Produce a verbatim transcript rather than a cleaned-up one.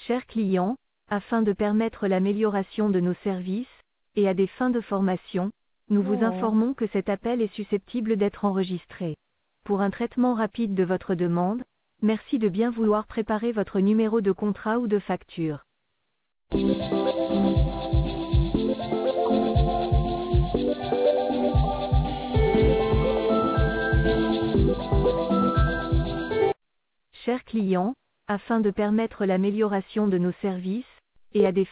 Chers clients, afin de permettre l'amélioration de nos services, et à des fins de formation, nous vous informons que cet appel est susceptible d'être enregistré. Pour un traitement rapide de votre demande, merci de bien vouloir préparer votre numéro de contrat ou de facture. Chers clients, afin de permettre l'amélioration de nos services, et à des